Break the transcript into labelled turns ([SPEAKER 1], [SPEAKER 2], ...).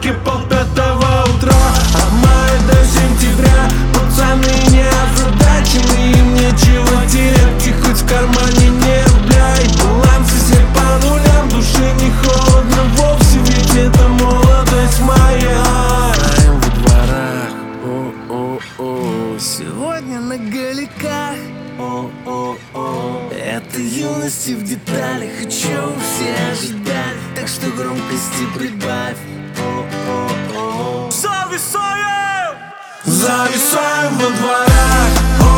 [SPEAKER 1] парке 4:30 утра. От мая до сентября пацаны не озадачены, им нечего терять, и хоть в кармане не рубля. И балансы все по нулям, душе не холодно вовсе, ведь это молодость моя. Знаем во дворах, о-о-о, сегодня на галиках, о-о-о. Это юности в деталях, и чего все ожидали, так что громкости прибавь, о-о-о. Зависаем! Зависаем во дворах,